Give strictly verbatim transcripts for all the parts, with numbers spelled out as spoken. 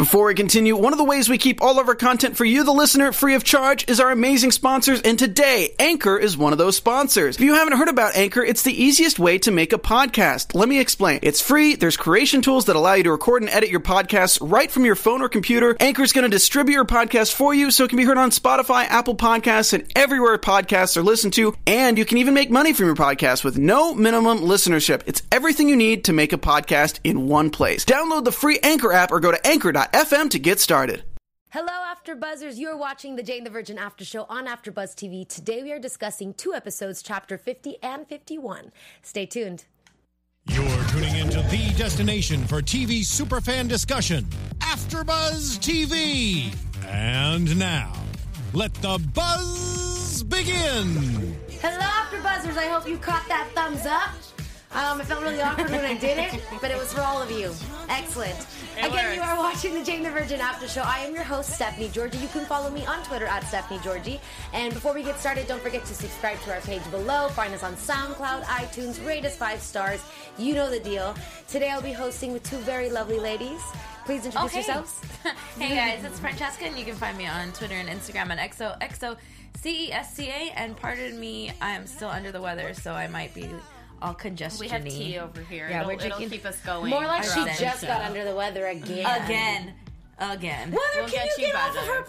Before we continue, one of the ways we keep all of our content for you, the listener, free of charge is our amazing sponsors, and today, Anchor is one of those sponsors. If you haven't heard about Anchor, it's the easiest way to make a podcast. Let me explain. It's free, there's creation tools that allow you to record and edit your podcasts right from your phone or computer. Anchor is going to distribute your podcast for you so it can be heard on Spotify, Apple Podcasts, and everywhere podcasts are listened to, and you can even make money from your podcast with no minimum listenership. It's everything you need to make a podcast in one place. Download the free Anchor app or go to anchor dot f m to get started. Hello, AfterBuzzers. You're watching the Jane the Virgin After Show on AfterBuzz T V. Today we are discussing two episodes, Chapter fifty and fifty-one. Stay tuned. You're tuning into the destination for T V superfan discussion, AfterBuzz T V. And now, let the buzz begin. Hello, AfterBuzzers. I hope you caught that thumbs up. Um, it felt really awkward when I did it, but it was for all of you. Excellent. It Again, works. you are watching the Jane the Virgin After Show. I am your host, Stephanie Georgie. You can follow me on Twitter at Stephanie Georgie. And before we get started, don't forget to subscribe to our page below. Find us on SoundCloud, iTunes, rate us five stars. You know the deal. Today I'll be hosting with two very lovely ladies. Please introduce Okay. yourselves. Hey guys, it's Francesca, and you can find me on Twitter and Instagram at X O X O C E S C A. And pardon me, I'm still under the weather, so I might be all congestion-y. We have tea over here. Yeah, it'll, we're it'll drinking- keep us going. More like she throughout the just show. got under the weather again. Again. Again. Weather, We'll can get you you get off of better. her,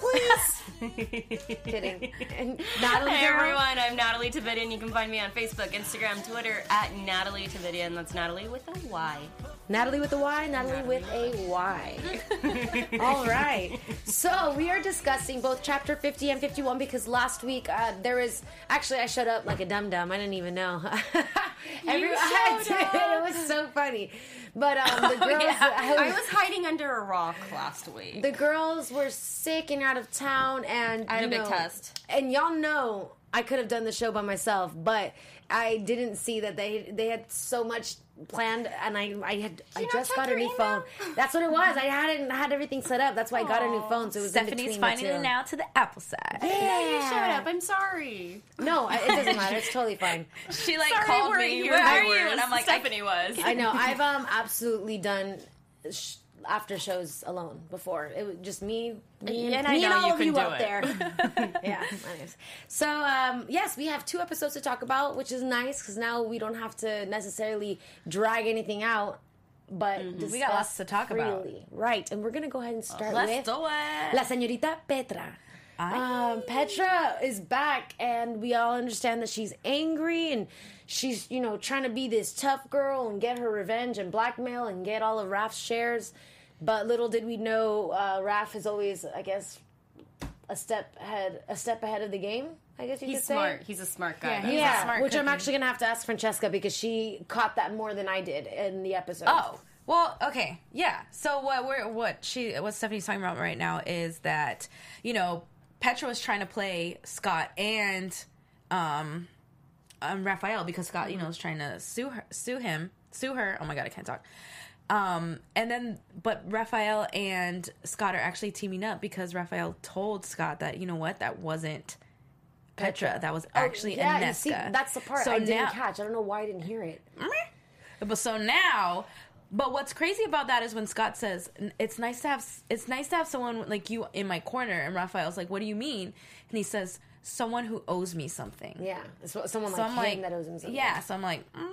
please? Kidding. And Natalie, Hey girl? everyone, I'm Natalie Tavidian. You can find me on Facebook, Instagram, Twitter at Natalie Tavidian. That's Natalie with a Y. Natalie with a Y, Natalie with a Y. All right. So we are discussing both Chapter fifty and fifty-one because last week uh, there was... Actually, I shut up like a dum-dum. I didn't even know. Every, I showed did. up. It was so funny. But um, the girls... I was hiding under a rock last week. The girls were sick and out of town, and I had you a big know, test. And y'all know I could have done the show by myself, but I didn't see that they they had so much planned, and I I had I not just check got a your new email? phone. That's what it was. I hadn't had everything set up. That's why I got a new phone. So it was in Stephanie's between finding the two. it now to the Apple side. Yeah, You showed up. I'm sorry. No, I- it doesn't matter. It's totally fine. She like Sorry, called we're me. here Where are viewers. you? And I'm like, I, Stephanie was. I know. I've um absolutely done sh- after shows alone before. It was just me, me and, And I me know and all you of can you do out it. there. Yeah. anyways. So um, yes, we have two episodes to talk about, which is nice because now we don't have to necessarily drag anything out, but discuss We got lots to talk about. freely. Right, and we're gonna go ahead and start let's with do it. La Señorita Petra. Um, Petra is back, and we all understand that she's angry and she's, you know, trying to be this tough girl and get her revenge and blackmail and get all of Raph's shares. But little did we know, uh, Raph is always, I guess, a step ahead, a step ahead of the game. I guess you He's could say. smart. He's a smart guy. Yeah, That's he's Yeah, a smart which I'm cookie. actually gonna have to ask Francesca because she caught that more than I did in the episode. Oh, well, okay, yeah. So what we're what she what Stephanie's talking about right now is that, you know, Petra was trying to play Scott and um, um Raphael because Scott, you know, was trying to sue her, sue him, sue her. Oh my god, I can't talk. Um, and then, but Raphael and Scott are actually teaming up because Raphael told Scott that, you know what, that wasn't Petra, that was actually oh, yeah, Inesca. you see, that's the part So I didn't now- catch. I don't know why I didn't hear it. But so now, but what's crazy about that is when Scott says, "It's nice to have, it's nice to have someone like you in my corner," and Raphael's like, "What do you mean?" And he says, "Someone who owes me something." Yeah, it's what- someone So like I'm him like, that owes him something. yeah. So I'm like, mm,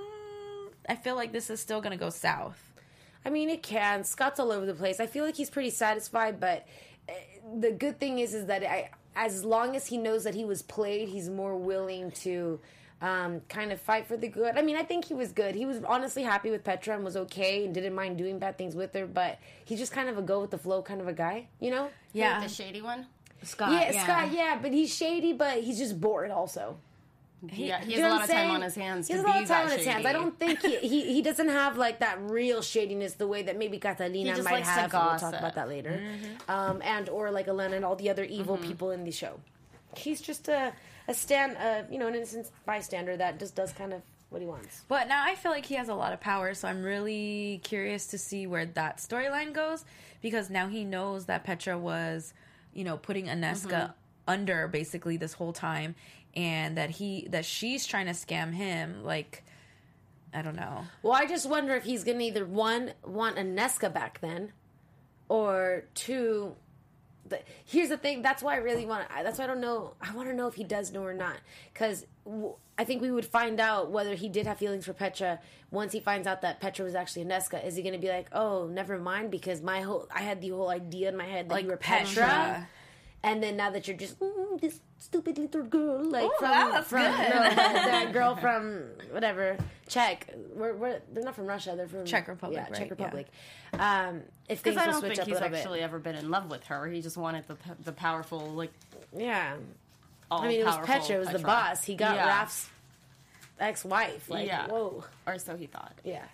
I feel like this is still gonna go south. I mean, it can. Scott's all over the place. I feel like he's pretty satisfied, but uh, the good thing is, is that I, as long as he knows that he was played, he's more willing to um, kind of fight for the good. I mean, I think he was good. He was honestly happy with Petra and was okay and didn't mind doing bad things with her, but he's just kind of a go with the flow kind of a guy, you know? Yeah, The shady one. Scott. yeah, Scott, yeah, but he's shady, but he's just bored also. He, yeah, he You has know a what lot I'm of time saying? on his hands. He has to a lot be of time that on his hands. I shady. don't think he, he he doesn't have like that real shadiness the way that maybe Catalina He just might likes to have. and We'll talk gossip. about that later. Um, and or like Elena and all the other evil people in the show. He's just a a stand, uh, you know, an innocent bystander that just does kind of what he wants. But now I feel like he has a lot of power, so I'm really curious to see where that storyline goes because now he knows that Petra was, you know, putting Inesca under basically this whole time, and that he that she's trying to scam him. Like, I don't know. Well, I just wonder if he's gonna either one want Inesca back then, or two. The, here's the thing. That's why I really want. That's why I don't know. I want to know if he does know or not, because w- I think we would find out whether he did have feelings for Petra once he finds out that Petra was actually a Nesca. Is he going to be like, oh, never mind, because my whole I had the whole idea in my head that Like you were Petra. Petra, and then now that you're just mm, this stupid little girl, like Ooh, from, that was from good. no, that, that girl from whatever Czech. We're, we're, they're not from Russia. They're from Czech Republic, Yeah, right, Czech yeah. Republic. Um, if things Because I will don't switch think up a he's little actually bit. ever been in love with her. He just wanted the the powerful, like, Yeah. all I mean, it was powerful Petra. It was the Petra. boss. He got Yeah. Raph's ex-wife. Like, Yeah. whoa. Or so he thought. Yeah.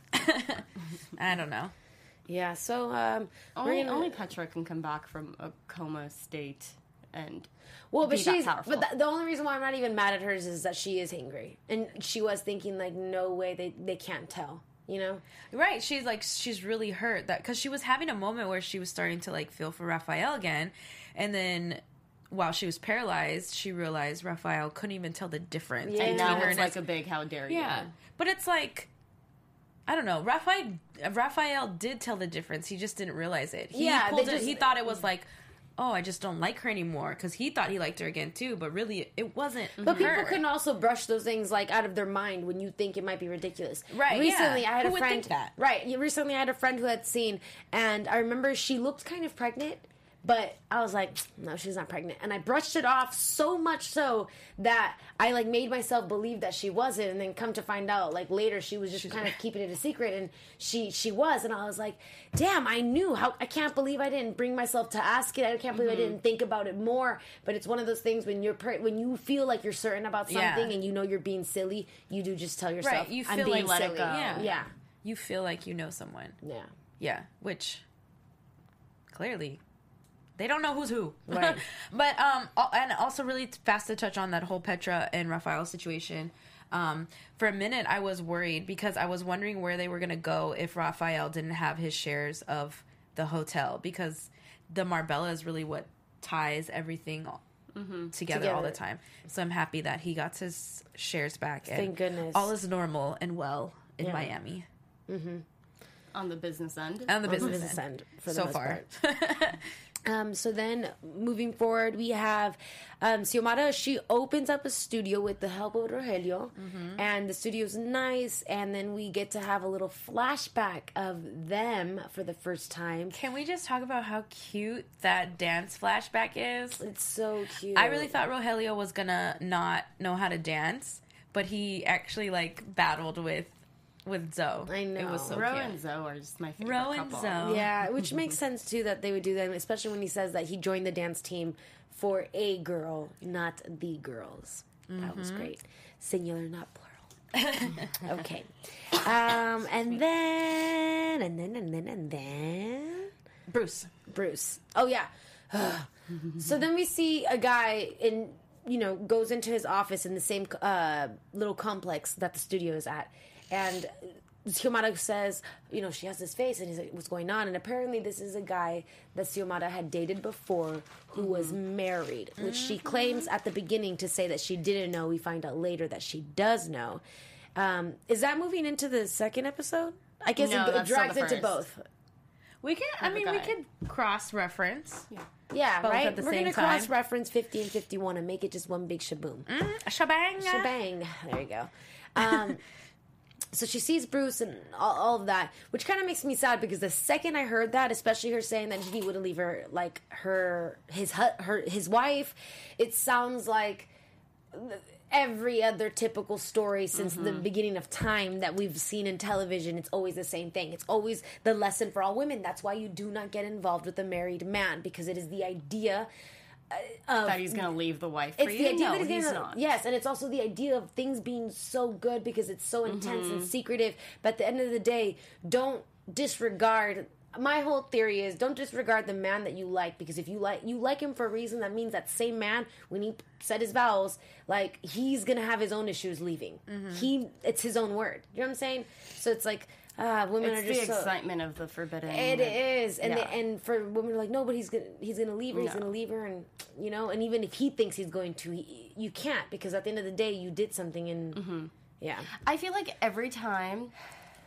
I don't know. Yeah. So, um, Only, we're gonna, only Petra can come back from a coma state and well, but be that she's, powerful. but the, the only reason why I'm not even mad at hers is that she is angry, and she was thinking like, no way, they they can't tell, you know? Right, she's like she's really hurt that because she was having a moment where she was starting to like feel for Raphael again, and then while she was paralyzed, she realized Raphael couldn't even tell the difference. Yeah. and between now her it's and like a big how dare you. yeah, but it's like I don't know. Raphael Raphael did tell the difference. He just didn't realize it. He Yeah, pulled they it, just- he thought it was like, oh, I just don't like her anymore because he thought he liked her again too, but really it wasn't. But her. people can also brush those things like out of their mind when you think it might be ridiculous. Right, Recently, yeah. I had Who a would friend. think that? Right. yeah, Recently, I had a friend who had seen, and I remember she looked kind of pregnant, but I was like, no, she's not pregnant, and I brushed it off so much so that I like made myself believe that she wasn't, and then come to find out like later she was just kind of keeping it a secret, and she she was, and I was like, damn, I knew. How I can't believe I didn't bring myself to ask it. I can't believe Mm-hmm. I didn't think about it more. But it's one of those things when you're pre- when you feel like you're certain about something Yeah. and you know you're being silly, you do just tell yourself, Right, you I'm feel being like let it silly. go. Yeah. yeah, You feel like you know someone. yeah. Yeah, which clearly they don't know who's who. Right. But um al- and also really fast to touch on that whole Petra and Raphael situation. Um for a minute I was worried because I was wondering where they were going to go if Raphael didn't have his shares of the hotel, because the Marbella is really what ties everything all- together, all the Together. time. So I'm happy that he got his shares back and Thank goodness. all is normal and well in Yeah. Miami. On the business end. On the On the business, business end. end, for the so most far. part. Um, so then, moving forward, we have um, Xiomara. She opens up a studio with the help of Rogelio, Mm-hmm. and the studio's nice. And then we get to have a little flashback of them for the first time. Can we just talk about how cute that dance flashback is? It's so cute. I really thought Rogelio was gonna not know how to dance, but he actually like battled with with Zoe. I know. It was so Ro cute. and Zoe are just my favorite Ro and couple. Zoe. Yeah, which makes sense too that they would do that, especially when he says that he joined the dance team for a girl, not the girls. That was great. Singular, not plural. Okay. Um, and then, and then, and then, and then, Bruce. Bruce. Oh yeah. So then we see a guy in, you know, goes into his office in the same uh, little complex that the studio is at, and Xiomara says, you know, she has this face, and he's like, what's going on? And apparently this is a guy that Xiomara had dated before who was married, which she claims at the beginning to say that she didn't know. We find out later that she does know. Um, is that moving into the second episode? I guess No, it, it that's still drags the into first. both. We can. I mean, we guy. could cross reference. Yeah, Both right? at the We're same gonna time. cross reference fifty and fifty-one and make it just one big shaboom. Shebang. Shebang. There you go. Um, so she sees Bruce and all, all of that, which kind of makes me sad because the second I heard that, especially her saying that he wouldn't leave her, like her, his, hu- her, his wife, it sounds like every other typical story since the beginning of time that we've seen in television. It's always the same thing. It's always the lesson for all women. That's why you do not get involved with a married man, because it is the idea of That he's going to leave the wife for it's you? the idea no, that he's, he's gonna, not. Yes, and it's also the idea of things being so good because it's so intense and secretive. But at the end of the day, don't disregard. My whole theory is don't disregard the man that you like, because if you like you like him for a reason, that means that same man, when he said his vows, like he's gonna have his own issues leaving. He it's his own word. You know what I'm saying? So it's like uh, women It's are the just so, excitement of the forbidden. it is, and Yeah. they, and for women are like, no, but he's gonna he's gonna leave her, he's No. gonna leave her, and you know, and even if he thinks he's going to, he, you can't, because at the end of the day, you did something, and Mm-hmm. yeah, I feel like every time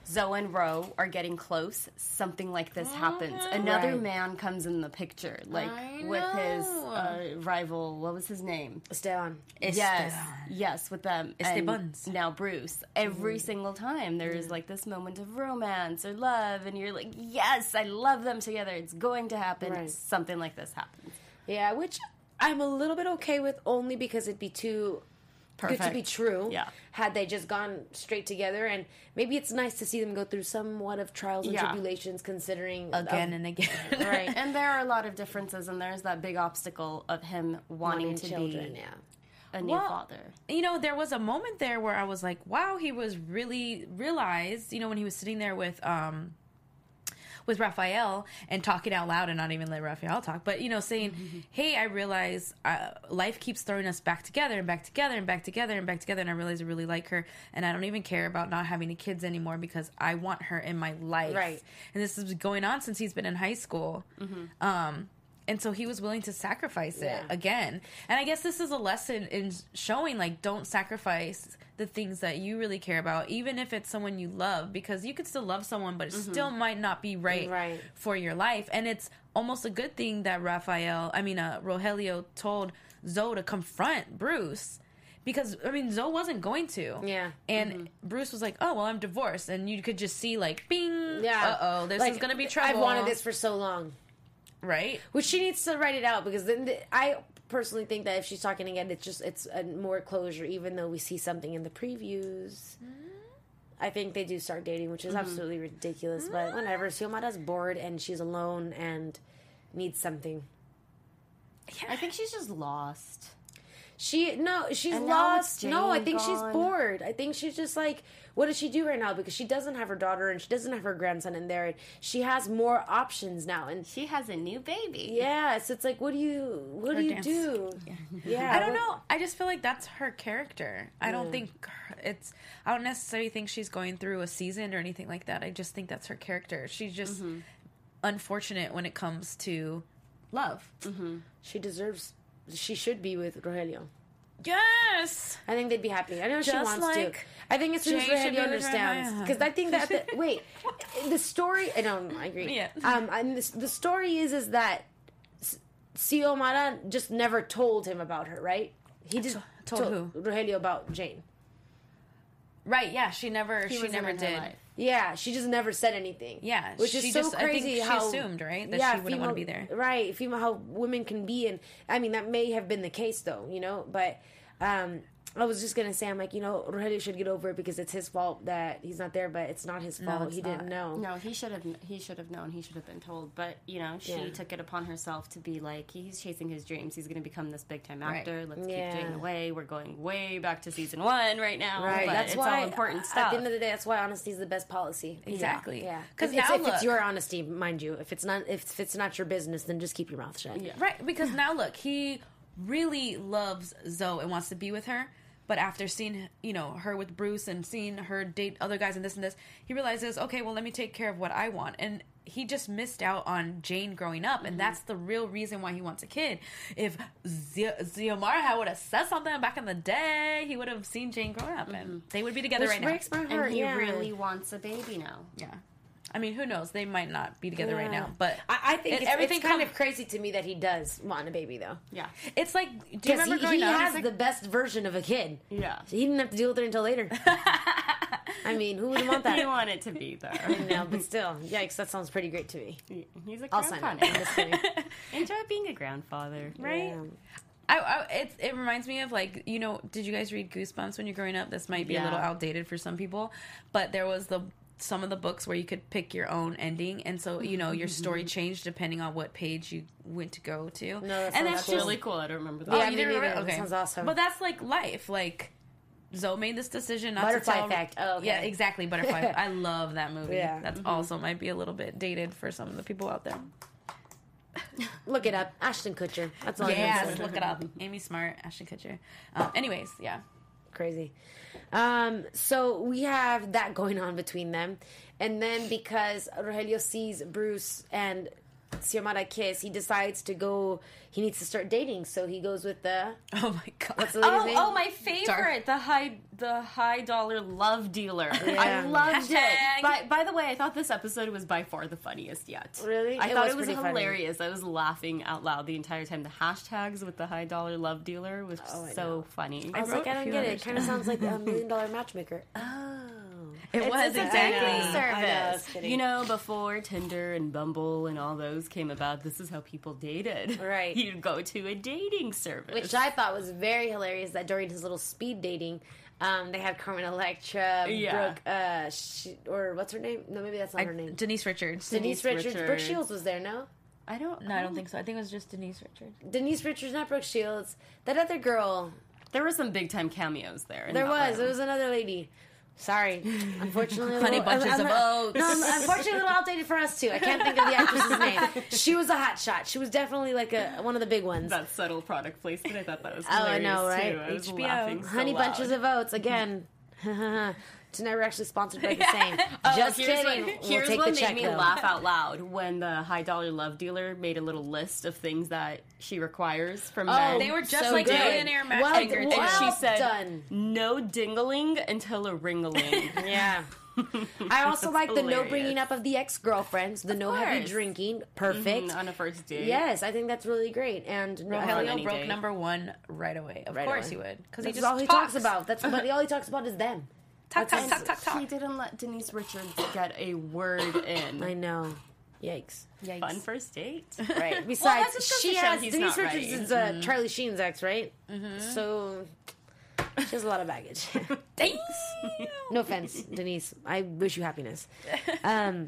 Zoe and Ro are getting close, something like this happens. Another Right. man comes in the picture, like I with his know. uh, rival. What was his name? Esteban. Yes, yes, with them. Estebans. And now Bruce. Every single time there is like this moment of romance or love, and you're like, yes, I love them together. It's going to happen. Right. Something like this happens. Yeah, which I'm a little bit okay with, only because it'd be too good to be Perfect. true. Yeah. Had they just gone straight together, and maybe it's nice to see them go through somewhat of trials and Yeah. tribulations, considering Again of- and again. right, And there are a lot of differences, and there's that big obstacle of him wanting, wanting to children. be Yeah. a new Well, father. You know, there was a moment there where I was like, wow, he was really realized, you know, when he was sitting there with um with Raphael and talking out loud and not even let Raphael talk, but, you know, saying, hey, I realize uh, life keeps throwing us back together and back together and back together and back together, and I realize I really like her, and I don't even care about not having any kids anymore because I want her in my life. Right. And this is going on since he's been in high school. Um, and so he was willing to sacrifice it Yeah. again. And I guess this is a lesson in showing, like, don't sacrifice the things that you really care about, even if it's someone you love, because you could still love someone, but it still might not be right, Right. for your life. And it's almost a good thing that Raphael, I mean, uh, Rogelio told Zoe to confront Bruce. Because, I mean, Zoe wasn't going to. Yeah. And Bruce was like, oh, well, I'm divorced. And you could just see, like, bing. Yeah. Uh-oh, this Like, is going to be trouble. I've wanted this for so long. Right? Which she needs to write it out, because then the, I personally think that if she's talking again, it's just it's a more closure. Even though we see something in the previews, I think they do start dating, which is absolutely ridiculous. But whatever. Xiomara's bored and she's alone and needs something. I think she's just lost. She no, she's And now with lost. No, I Jane think she's gone. bored. I think she's just like, what does she do right now? Because she doesn't have her daughter and she doesn't have her grandson in there. And she has more options now. And She has a new baby. yeah, so it's like, what do you, what do you dance. do? Yeah, I don't what- know. I just feel like that's her character. I don't think her- it's. I don't necessarily think she's going through a season or anything like that. I just think that's her character. She's just unfortunate when it comes to love. She deserves. She should be with Rogelio. Yes. I think they'd be happy. I know she Just wants to. like I think as soon as Jay should be Rogelio with understands, Rogelio. because I think that the, wait, the story. I don't. I agree. Yeah. Um. And this, the story is is that S- Xiomara just never told him about her, right? He just told who? Rogelio about Jane. Right. Yeah. She never. He she wasn't never in her did. life. Yeah, she just never said anything. Yeah, which is she so just- I think crazy. she how assumed, right, that she wouldn't wanna be there. Right, female how women can be, and I mean that may have been the case though, you know. But um, I was just gonna say, I'm like, you know, Rogelio should get over it because it's his fault that he's not there, but it's not his fault. it's he didn't know. No, he should have. He should have known. He should have been told. But you know, she Yeah. took it upon herself to be like, he's chasing his dreams. He's going to become this big time Right. actor. Let's Yeah. keep Jane away. We're going way back to season one right now. Right, but that's it's why all important At stuff. the end of the day, that's why honesty is the best policy. Exactly. Yeah, 'Cause because now if it's look- your honesty, mind you. If it's not, if it's not your business, then just keep your mouth shut. Yeah. Right, because now look, he really loves Zoe and wants to be with her. But after seeing, you know, her with Bruce and seeing her date other guys and this and this, he realizes, okay, well, let me take care of what I want. And he just missed out on Jane growing up, and that's the real reason why he wants a kid. If Z- Xiomara would have said something back in the day, he would have seen Jane growing up, and they would be together Which right breaks now. my heart. and he yeah. really wants a baby now. Yeah. I mean, who knows? They might not be together right Yeah. now, but I, I think it- it's, everything it's kind come- of crazy to me that he does want a baby though. Yeah. it's like, do you Because remember he, growing he up? has He's like- the best version of a kid. Yeah. So he didn't have to deal with it until later. I mean, who would want that? He wanted to be there. No, but still, yikes, that sounds pretty great to me. He's a I'll sign grandpa up. now. I'm just kidding. Enjoy being a grandfather. right? Yeah. I, I it it reminds me of, like, you know, did you guys read Goosebumps when you're growing up? This might be a Yeah. little outdated for some people, but there was the some of the books where you could pick your own ending, and so, you know, your story changed depending on what page you went to go to. No, that and sounds that's cool. just Really cool. I don't remember that. oh, Yeah, you me didn't neither. remember? That Okay, sounds awesome. But that's like life, like. Zoe made this decision not Butterfly to tell. Effect. Oh, okay. Yeah, exactly. Butterfly. I love that movie. Yeah. That's also might be a little bit dated for some of the people out there. Look it up. Ashton Kutcher. That's all I'm Yes, saying. look it up. Amy Smart, Ashton Kutcher. Um, anyways, yeah. Crazy. Um, so we have that going on between them. And then because Rogelio sees Bruce and Xiomara kiss, he decides to go. He needs to start dating, so he goes with the. Oh my god! What's the lady's Oh, name? oh, my favorite, Sorry. the high, the high dollar love dealer. Yeah. I loved Hashtag. it. By, by the way, I thought this episode was by far the funniest yet. Really? I It thought was it was pretty funny. hilarious. I was laughing out loud the entire time. The hashtags with the high dollar love dealer was Oh, I so know. funny. I was wrote like, I a don't few get it. others It kind of sounds like a million dollar matchmaker. Oh. It was It's a exactly. dating I know, I was service. kidding. You know, before Tinder and Bumble and all those came about, this is how people dated. Right. You'd go to a dating service. Which I thought was very hilarious that during his little speed dating, um, they had Carmen Electra, Yeah. Brooke, uh, she, or what's her name? No, maybe that's not I- her name. Denise Richards. Denise, Denise Richards. Brooke Richards. Shields was there, no? I don't No, I don't think so. I think it was just Denise Richards. Denise Richards, not Brooke Shields. That other girl. There were some big time cameos there. in There that was. room. There was another lady. Sorry. Unfortunately. a Honey little- Bunches I'm- of I'm- Oats. No, I'm unfortunately a little outdated for us, too. I can't think of the actress's name. She was a hot shot. She was definitely like a one of the big ones. That subtle product placement. I thought that was Oh, I hilarious know, right? too. I was H B O. laughing so Honey loud. Bunches of Oats, again. It's never actually sponsored by the same. Oh, Just here's kidding. What, we'll here's take what the made check, me though. laugh out loud when the high dollar love dealer made a little list of things that she requires from men. They were just So like good. millionaire Well, matchmaker. and well too. she said, done. "No dingling until a ringling." Yeah. I also That's like the no hilarious. bringing up of the ex girlfriends, the no heavy course. drinking. Perfect. Mhm, on a first date. Yes, I think that's really great. And no on heavy Rogelio any broke day. number one right away. Of Right course away. he would, because he That's just all he talks. talks about. That's but all he talks about is them. Talk, talk, That's- talk, talk, He talk. didn't let Denise Richards get a word in. I know. Yikes. Yikes. Fun first date. Right. Besides, that's just she to show has he's Denise not Richards ready. is uh, Charlie Sheen's ex, right? Mm-hmm. So she has a lot of baggage. Thanks. No offense, Denise. I wish you happiness. Um,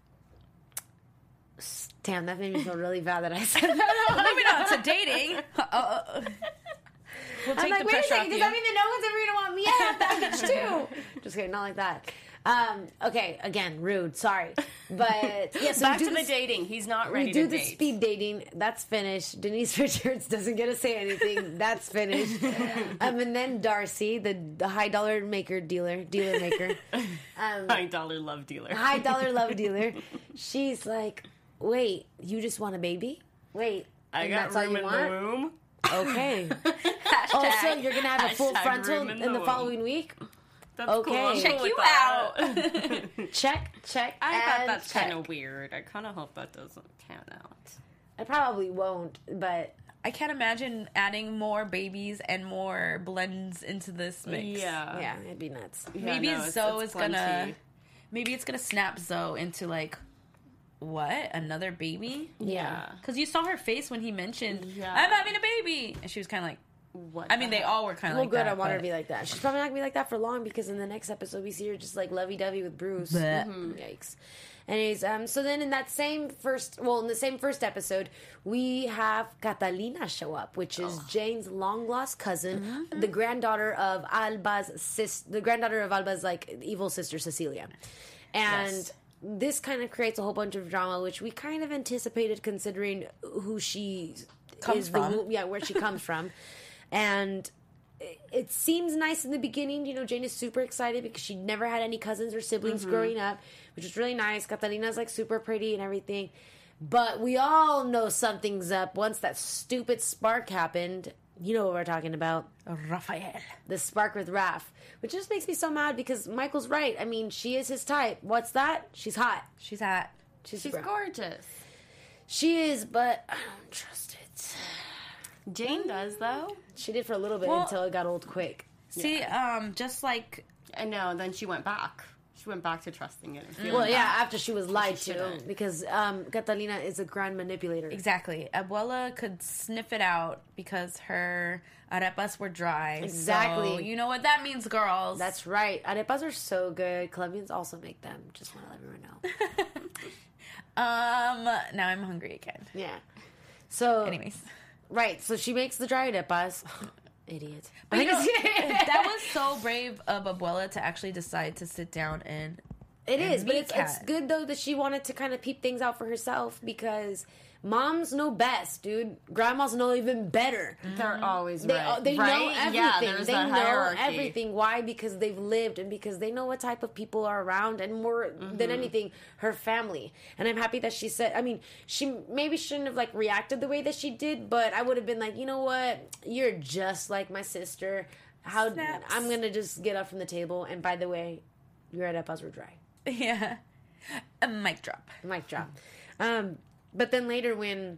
s- damn, that made me feel really bad that I said that. Moving on to dating. Uh, we'll take I'm like, the wait a pressure second, off does you. that mean that no one's ever gonna want me? I have baggage too. Just kidding, not like that. Um, okay, again, rude. Sorry, but yeah. So Back we to do the this- dating. He's not ready We do to the date. speed dating. That's finished. Denise Richards doesn't get to say anything. That's finished. um, and then Darcy, the the high dollar maker dealer, dealer maker, um, High dollar love dealer. high dollar love dealer. She's like, wait, you just want a baby? Wait, I and got that's all room you in want? the room. Okay. Hashtag. Also, you're gonna have a full Hashtag frontal room in in the the womb. following week. That's Okay. cool. I'm Check cool with you that. Check, check. I thought and that's check. kind of weird. I kind of hope that doesn't pan out. I probably won't, but I can't imagine adding more babies and more blends into this mix. Yeah. yeah, it'd be nuts. Yeah, Maybe no, it's- Zoe it's is gonna. plenty. Maybe it's gonna snap Zoe into like, what? Another baby? Yeah. Because you saw her face when he mentioned, Yeah. "I'm having a baby," and she was kind of like. What I mean, the they heck? all were kind of Well, like good. that. I want her to but- be like that. She's probably not gonna be like that for long because in the next episode we see her just like lovey-dovey with Bruce. Bleh. Mhm. Yikes. Anyways, um, so then in that same first, well, in the same first episode, we have Catalina show up, which is Jane's long lost cousin, the granddaughter of Alba's sis, the granddaughter of Alba's like evil sister Cecilia, and. Yes. This kind of creates a whole bunch of drama, which we kind of anticipated considering who she Comes is, from. The, yeah, where she comes from, and it, it seems nice in the beginning. You know, Jane is super excited because she never had any cousins or siblings growing up, which was really nice. Catalina's like super pretty and everything, but we all know something's up once that stupid spark happened. You know what we're talking about. Raphael. The spark with Raph, which just makes me so mad because Michael's right. I mean, she is his type. What's that? She's hot. She's at. She's, She's super- gorgeous. She is, but I don't trust it. Jane does though. She did for a little bit Well- until it got old quick. See, um, just like I know. Then she went back. She went back to trusting it. and feeling Well, that. yeah, after she was lied She to, shouldn't. because um, Catalina is a grand manipulator. exactly, Abuela could sniff it out because her arepas were dry. Exactly. So you know what that means, girls. That's right. Arepas are so good. Colombians also make them. Just want to let everyone know. um. Now I'm hungry again. Yeah. So, Anyways, right. So she makes the dry arepas. Idiot. but you know, that was so brave of Abuela to actually decide to sit down and. It and is, but meet it's, it's Kat. good though that she wanted to kind of peep things out for herself because moms know best, dude. Grandmas know even better. They're always They, right. they right? know everything. Yeah, there's they that know hierarchy. everything. Why? Because they've lived and because they know what type of people are around, and more Mm-hmm. than anything, her family. And I'm happy that she said, I mean, she maybe shouldn't have like reacted the way that she did, but I would have been like, you know what? You're just like my sister. How Snaps. I'm going to just get up from the table. And by the way, your arepas were dry. Yeah. A mic drop. Mic drop. Um, but then later when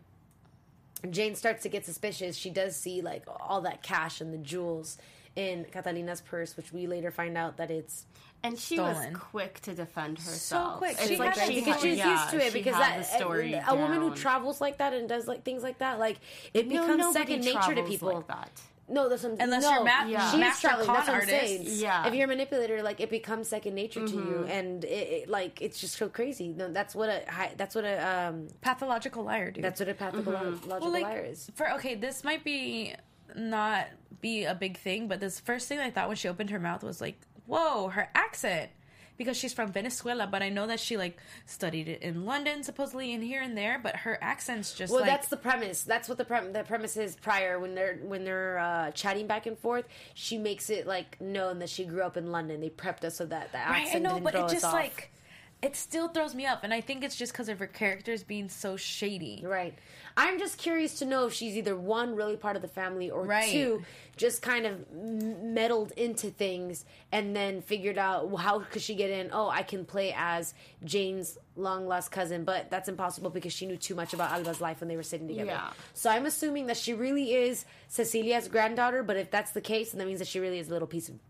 Jane starts to get suspicious, she does see like all that cash and the jewels in Catalina's purse, which we later find out that it's And she Stolen. was quick to defend herself. quick. It's She like had she it because she's yeah, used to it. she Because had that the story a woman who down. travels like that and does like things like that, like it No, becomes nobody second nature to travels people. like that. No, that's what I'm, Unless no, you're ma- yeah. she's master traveling. con That's what I'm artist. saying. Yeah. If you're a manipulator, like it becomes second nature to you, and it, it like it's just so crazy. No, that's what a hi- that's what a um Pathological liar, dude. that's what a pathological Well, like, liar is. for okay, this might be not be a big thing, but this first thing I thought when she opened her mouth was like, whoa, her accent. Because she's from Venezuela, but I know that she like studied it in London supposedly and here and there, but her accent's just Well, like that's the premise. That's what the pre- the premise is. Prior, when they're when they're uh, chatting back and forth, she makes it like known that she grew up in London. They prepped us so that the right, accent I know, didn't but throw it us just off. like it still throws me up, and I think it's just because of her characters being so shady. Right. I'm just curious to know if she's either one, really part of the family, or Right. two, just kind of m- meddled into things and then figured out well, how could she get in? Oh, I can play as Jane's long lost cousin, but that's impossible because she knew too much about Alba's life when they were sitting together. Yeah. So I'm assuming that she really is Cecilia's granddaughter, but if that's the case, then that means that she really is a little piece of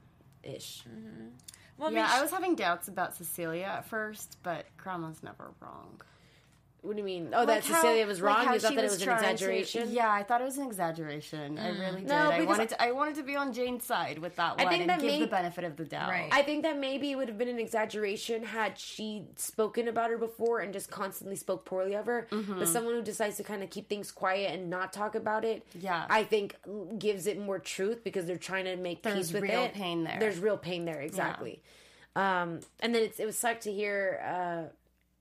ish. Well, I Yeah, mean, I was having doubts about Cecilia at first, but Grandma's never wrong. What do you mean? Oh, that Like how- Cecilia was like wrong? how You thought she that it was an trying to- exaggeration? yeah, I thought it was an exaggeration. I really did. No, I because wanted to, I wanted to be on Jane's side with that I one think and that give may- the benefit of the doubt. Right. I think that maybe it would have been an exaggeration had she spoken about her before and just constantly spoke poorly of her. But someone who decides to kind of keep things quiet and not talk about it, Yeah. I think gives it more truth because they're trying to make There's peace with real it. pain there. There's real pain there, exactly. Um, and then it's, it was psyched to hear. Uh,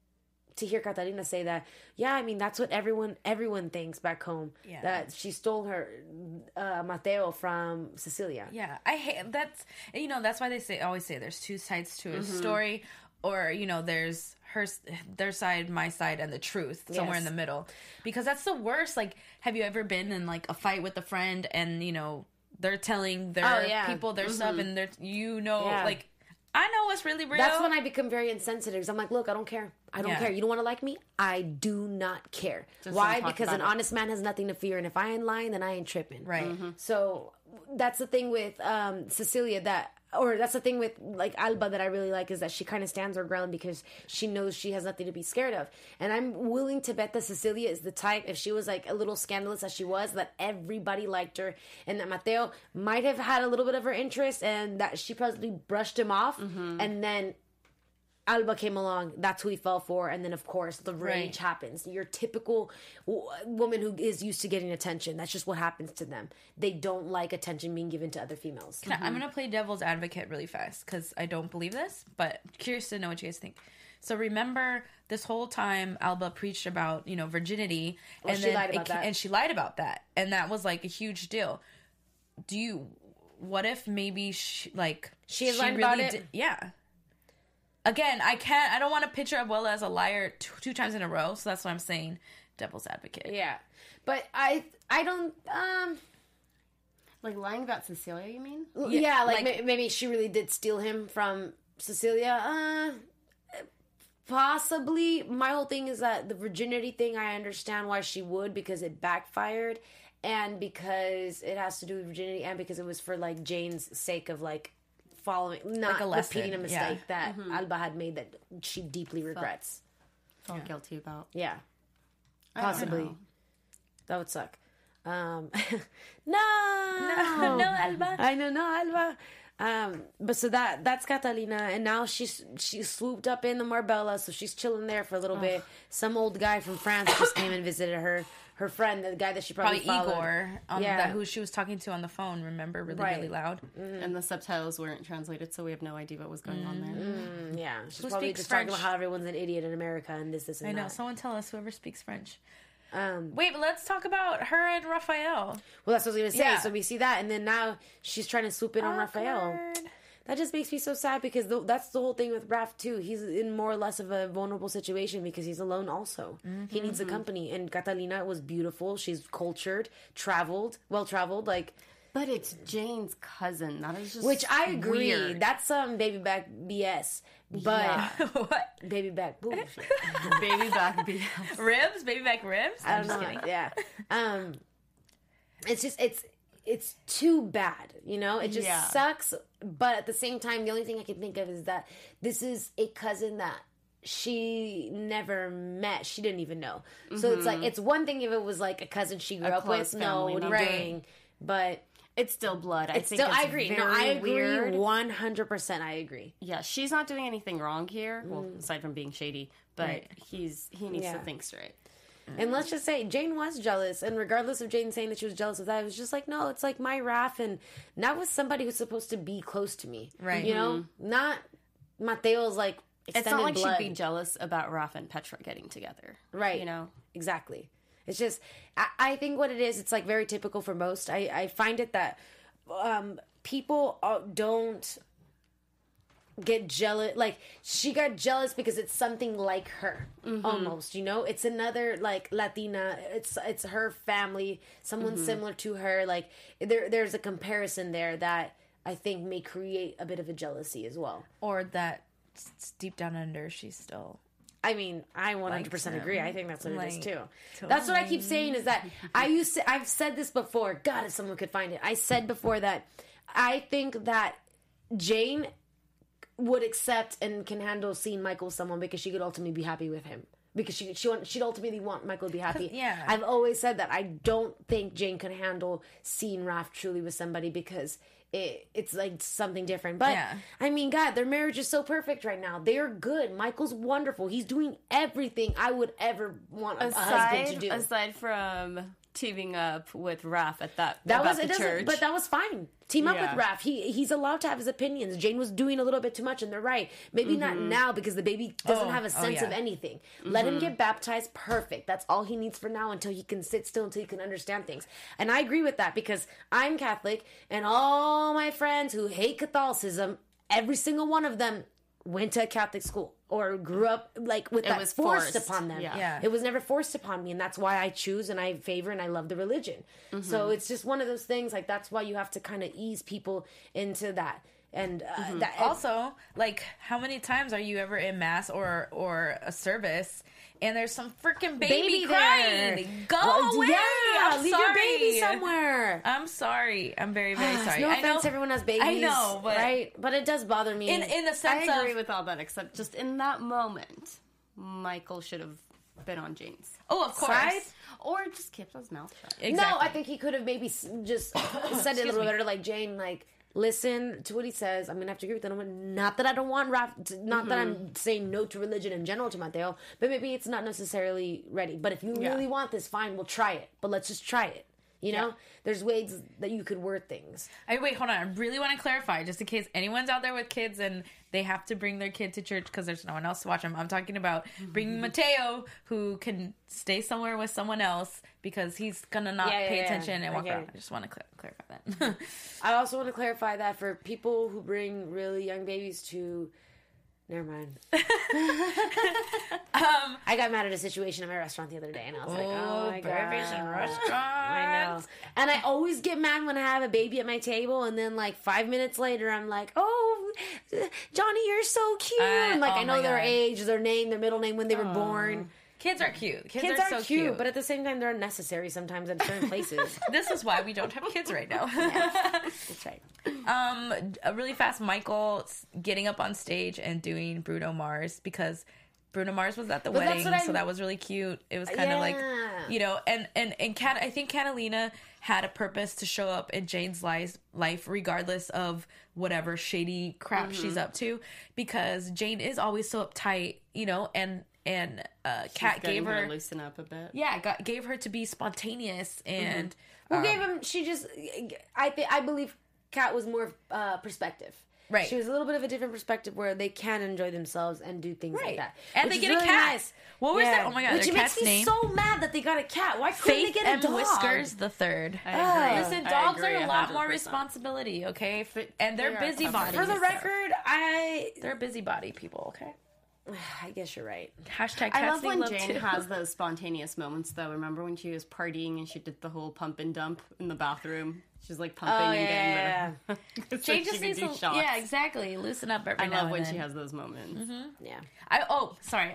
to hear Catalina say that, yeah, I mean that's what everyone everyone thinks back home. Yeah. That she stole her uh, Mateo from Cecilia. yeah, I hate that's you know that's why they say always say there's two sides to a Mm-hmm. story, or you know there's her their side, my side, and the truth somewhere Yes. in the middle, because that's the worst. Like, have you ever been in like a fight with a friend and you know they're telling their Oh, yeah. people their stuff and they're you know Yeah. like I know what's really real. That's when I become very insensitive. 'Cause I'm like, look, I don't care. I don't Yeah. care. You don't want to like me? I do not care. Just Why? don't talk Because about an it. honest man has nothing to fear, and if I ain't lying, then I ain't tripping. Right. Mm-hmm. So that's the thing with um, Cecilia that, or that's the thing with like Alba that I really like is that she kind of stands her ground because she knows she has nothing to be scared of. And I'm willing to bet that Cecilia is the type, if she was like a little scandalous as she was, that everybody liked her, and that Mateo might have had a little bit of her interest, and that she probably brushed him off, Mm-hmm. and then Alba came along. That's who he fell for, and then of course the rage Right. happens. Your typical w- woman who is used to getting attention. That's just what happens to them. They don't like attention being given to other females. Can I- I'm gonna play devil's advocate really fast because I don't believe this, but curious to know what you guys think. So remember, this whole time Alba preached about you know virginity, and she then lied it about ca- that. and she lied about that, and that was like a huge deal. Do you? What if maybe she like She has lied about it? did- yeah. Again, I can't. I don't want to picture Abuela as a liar two, two times in a row. So that's what I'm saying. Devil's advocate. Yeah, but I I don't um Like lying about Cecilia, you mean? yeah, like, like- may- maybe she really did steal him from Cecilia. Uh, possibly. My whole thing is that the virginity thing. I understand why she would because it backfired, and because it has to do with virginity, and because it was for like Jane's sake of like following, not a lesson, repeating a mistake yeah. that Alba had made that she deeply regrets. Felt guilty about. Yeah, I don't possibly. know. That would suck. Um, no, no, Alba. I know, no, Alba. Um, but so that that's Catalina, and now she's she swooped up in the Marbella, so she's chilling there for a little bit. Some old guy from France just came and visited her. Her friend, the guy that she probably, Probably followed. Igor, um, Yeah. that who she was talking to on the phone. Remember, really, Right. really loud. And the subtitles weren't translated, so we have no idea what was going on there. Yeah, she's Who probably speaks just talking French? about how everyone's an idiot in America and this, this, and I know. that. Someone tell us, whoever speaks French. Um, Wait, but let's talk about her and Raphael. well, that's what I was gonna say. Yeah. So we see that, and then now she's trying to swoop in on Raphael. Awkward. That just makes me so sad because th- that's the whole thing with Raph too. He's in more or less of a vulnerable situation because he's alone also. Mm-hmm. He needs a company. And Catalina was beautiful. She's cultured, traveled, well traveled, like But it's Jane's cousin. That is just which I agree. weird. That's some baby back B S. But Yeah. What? baby back bullshit. baby back B S. Ribs? Baby back ribs? I I'm don't just know. kidding. Yeah. Um it's just it's it's too bad, you know? It just Yeah. sucks. But at the same time, the only thing I can think of is that this is a cousin that she never met. She didn't even know. So it's like it's one thing if it was like a cousin she grew A up with. close No, family what are you member. doing? But It's still blood. I it's think still it's I agree. No, very I agree weird. one hundred percent I agree. Yeah, she's not doing anything wrong here. Well, aside from being shady, but Right. he's he needs Yeah. to think straight. And let's just say Jane was jealous, and regardless of Jane saying that she was jealous of that, it was just like, no, it's like my Raph, and not with somebody who's supposed to be close to me, Right. You know, not Mateo's like extended It's not like blood. she'd be jealous about Raph and Petra getting together, Right. You know, Exactly. It's just, I, I think what it is, it's like very typical for most. I, I find it that um, people uh, don't get jealous. Like, she got jealous because it's something like her, almost, you know? It's another, like, Latina. It's it's her family, someone similar to her. Like, there there's a comparison there that I think may create a bit of a jealousy as well. Or that s- deep down under, she's still... I mean, I one hundred percent Likes agree. him. I think that's what it is Like, too. That's what I keep saying is that I used to, I've said this before. God, if someone could find it. I said before that I think that Jane would accept and can handle seeing Michael with someone because she could ultimately be happy with him. Because she she want, she'd ultimately want Michael to be happy. yeah. I've always said that. I don't think Jane can handle seeing Raph truly with somebody because it, it's like something different. But Yeah. I mean, God, their marriage is so perfect right now. They are good. Michael's wonderful. He's doing everything I would ever want a, a husband to aside do. aside from teaming up with Raph at that That about was the it. Doesn't, church, but that was fine. Team up Yeah. with Raph. He he's allowed to have his opinions. Jane was doing a little bit too much, and they're right. Maybe not now because the baby doesn't Oh, have a oh, sense yeah. of anything. Let him get baptized. Perfect. That's all he needs for now until he can sit still, until he can understand things. And I agree with that because I'm Catholic, and all my friends who hate Catholicism, every single one of them went to a Catholic school or grew up like with It that was forced, forced. upon them. Yeah. Yeah. It was never forced upon me, and that's why I choose and I favor and I love the religion. So it's just one of those things. Like that's why you have to kind of ease people into that. And uh, that Also, like, how many times are you ever in mass or or a service and there's some freaking baby, baby crying? there. Go Well, away! Yeah, I'm leave sorry. your baby somewhere. I'm sorry. I'm very very sorry. No I offense, know everyone has babies. I know, but right? But it does bother me. in in the I sense agree of with all that, except just in that moment, Michael should have been on Jane's oh, of course. Side? or just kept his mouth shut. Exactly. No, I think he could have maybe s- just said it a little me. better, like Jane, like listen to what he says. I'm gonna have to agree with him. Not that I don't want Raph, to- not that I'm saying no to religion in general to Mateo, but maybe it's not necessarily ready. But if you Yeah. really want this, fine, we'll try it. But let's just try it. You know, Yeah. there's ways that you could word things. I wait, hold on. I really want to clarify, just in case anyone's out there with kids and they have to bring their kid to church because there's no one else to watch them. I'm talking about bringing Mateo, who can stay somewhere with someone else because he's gonna not Yeah, yeah, pay yeah. attention and I walk get around. it. I just want to cl- clarify that. I also want to clarify that for people who bring really young babies to. Never mind. um, I got mad at a situation at my restaurant the other day, and I was like, "Oh my god!" babies in I restaurants. know. And I always get mad when I have a baby at my table, and then like five minutes later, I'm like, "Oh, Johnny, you're so cute!" Uh, And, like oh I know my their God. age, their name, their middle name, when they were born. Kids are cute. Kids, Kids are, are, so cute, cute. but at the same time, they're unnecessary sometimes at certain places. This is why we don't have kids right now. That's right. um, a really fast Michael s- getting up on stage and doing Bruno Mars because Bruno Mars was at the But that's wedding, what so I'm- that was really cute. It was kind of like, Yeah. you know, and and and Cat, I think Catalina had a purpose to show up in Jane's life, life regardless of whatever shady crap Mm-hmm. she's up to, because Jane is always so uptight, you know, and and uh, Cat Getting gave her, loosen up a bit. yeah, got, gave her to be spontaneous and Who um, gave him? She just. I think. I believe Kat was more uh, perspective. Right. She was a little bit of a different perspective where they can enjoy themselves and do things like Right. that. And which they is get a really cat. Nice. What was that? Oh my God, Which their makes cat's me name? so mad that they got a cat. Why couldn't Faith they get a and dog? Whiskers the third. I agree. Listen, I dogs agree are a one lot hundred more percent. responsibility, okay? F- And they're They are busybodies. For the record, I. They're busybody people, okay? I guess you're right. Hashtag I cats love need when love Jane too. has those spontaneous moments, though. Remember when she was partying and she did the whole pump and dump in the bathroom? She's like pumping Oh, and yeah. getting the. so Jane she just could needs do to, shots. yeah, exactly. Loosen up every I now love and when then. she has those moments. Yeah. I oh sorry,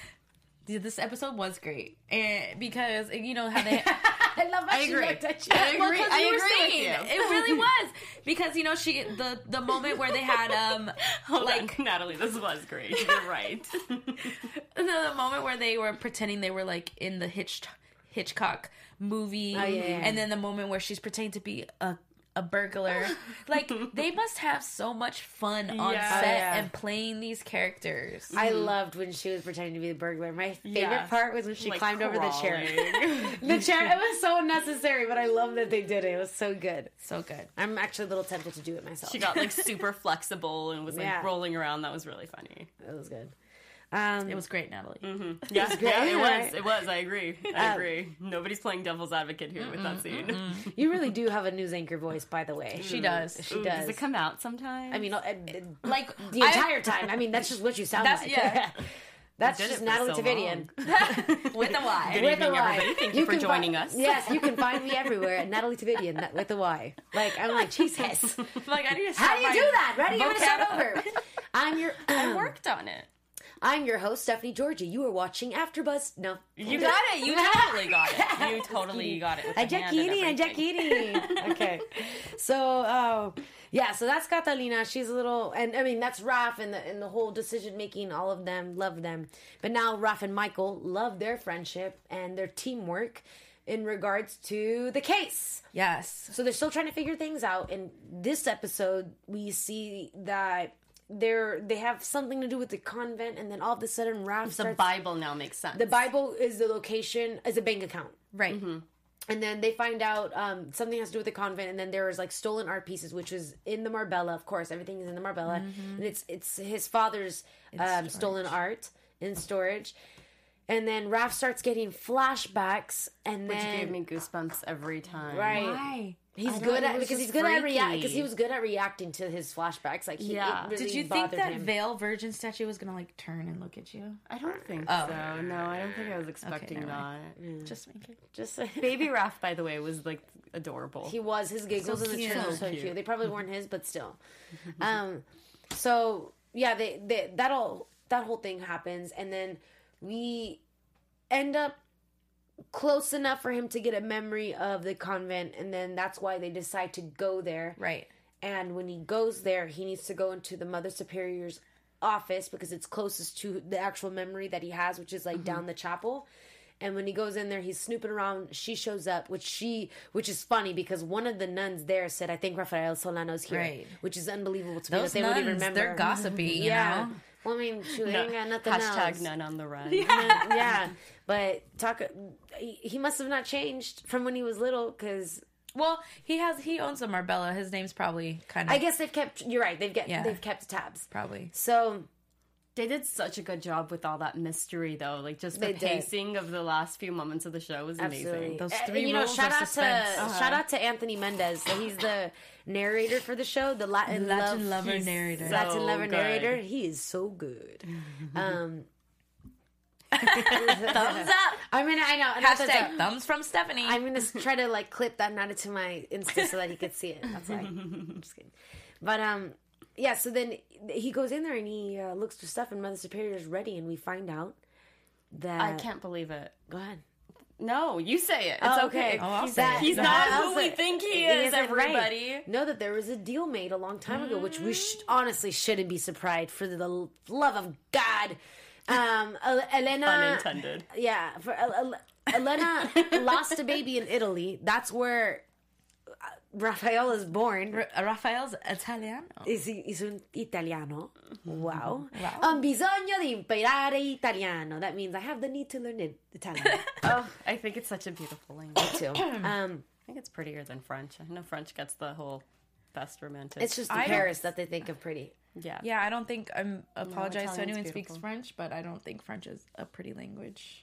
Dude, this episode was great, and because you know how they. I love how I she agree. looked at you. I Well, agree. 'cause I you were agree with saying, you. it really was because you know she the the moment where they had um Hold like on, Natalie, this was great. You're right. the, the moment where they were pretending they were like in the Hitch Hitchcock movie, Oh, yeah, yeah. and then the moment where she's pretending to be a a burglar. Like they must have so much fun on Yeah. set Oh, yeah. and playing these characters. I loved when she was pretending to be the burglar. My favorite Yeah. part was when she Like climbed over the chair. crawling. The chair. It was so unnecessary, but I love that they did it. It was so good. So good. I'm actually a little tempted to do it myself. She got like super flexible and was like Yeah. rolling around. That was really funny. It was good. Um, It was great, Natalie. Yeah, great, yeah, it right? was. It was. I agree. I Um, agree. Nobody's playing devil's advocate here with that scene. you really do have a news anchor voice, by the way. She does. She Ooh, does. Does it come out sometime? I mean, uh, uh, Like the I- entire time. I mean, that's just what you sound That's- like. yeah. That's did just it for Natalie so Tavidian. with the Y. Good With evening, a Y. everybody. Thank you, for can joining fi- us. Yes, you can find me everywhere at Natalie Tavidian that- with a Y. Like, I'm like, Jesus. Like I need to How do you start do my that? Ready? I'm going to start vocab- over. I'm your I worked on it. I'm your host, Stephanie Georgie. You are watching AfterBuzz. No. You got it. You totally got it. You totally got it. With I the hand and Jacquini, I everything. Jacquini. Okay. So, uh, yeah, so that's Catalina. She's a little, and I mean, that's Raph and the, and the whole decision making, all of them love them. But now Raph and Michael love their friendship and their teamwork in regards to the case. Yes. So they're still trying to figure things out. In this episode, we see that they're they have something to do with the convent, and then all of a sudden, Raph The starts. Bible now makes sense. The Bible is the location, is a bank account. Right. And then they find out um, something has to do with the convent, and then there was like stolen art pieces, which was in the Marbella. Of course, everything is in the Marbella, and it's it's his father's um, stolen art in storage. And then Raph starts getting flashbacks, and Which then gave me goosebumps every time. right, Why? he's don't good know, at it was because he's just good at freaky. react because he was good at reacting to his flashbacks. Like, he, Yeah. it really Did you think bothered that him. Veil Virgin statue was gonna like turn and look at you? I don't think Oh. so. No, I don't think I was expecting never that. Mm. Just make it. Just Baby Raph, by the way, was like adorable. he was his giggles So in the cute. church, So so cute. cute. They probably weren't his, but still. Um, so yeah, they, they that all that whole thing happens, and then we end up close enough for him to get a memory of the convent, and then that's why they decide to go there. Right. And when he goes there, he needs to go into the Mother Superior's office because it's closest to the actual memory that he has, which is like down the chapel. And when he goes in there, he's snooping around. She shows up, which she, which is funny because one of the nuns there said, "I think Rafael Solano's here," Right. which is unbelievable to me Those that they would even nuns, remember. they're gossipy, you yeah. know? Well, I mean, shoot, they No, ain't got nothing hashtag else. none on the run. Yeah. yeah, but talk. He he must have not changed from when he was little because. Well, he has he owns a Marbella. His name's probably kind of I guess they've kept. You're right. They've get. Yeah. They've kept tabs. probably. So They did such a good job with all that mystery, though. Like, just the They did. pacing of the last few moments of the show was amazing. absolutely, Those Uh, three you know, rules shout of out suspense. to Uh-huh. shout out to Anthony Mendez. So he's the narrator for the show, the Latin, Latin love, lover He's narrator. so- Latin lover good. narrator. He is so good. Um, Thumbs up. I mean, I know. not that Hashtag the- thumbs from Stephanie. I'm gonna s- try to like clip that and add it to my Insta so that he could see it. That's why. I'm just kidding. But um, yeah. So then he goes in there and he uh, looks for stuff, and Mother Superior is ready, and we find out that I can't believe it. Go ahead. No, you say it. It's Oh, okay. okay. Oh, I'll he's say it. he's No, not I'll who we say it. think he He is, isn't right. everybody. Know that there was a deal made a long time ago, which we sh- honestly shouldn't be surprised. For the love of God, Um, El- Elena. Unintended. Yeah, for El- El- Elena lost a baby in Italy. That's where uh, Raphael is born. R- Raphael's Italiano. Is he, is un italiano. Wow. Wow. Ho bisogno di imparare italiano. That means I have the need to learn it- Italian. Oh, I think it's such a beautiful language. too. Um, I think it's prettier than French. I know French gets the whole best romantic. it's just the I don't- Paris that they think of pretty. yeah. Yeah, I don't think I'm apologize to Italian's anyone who speaks beautiful. French, but I don't think French is a pretty language.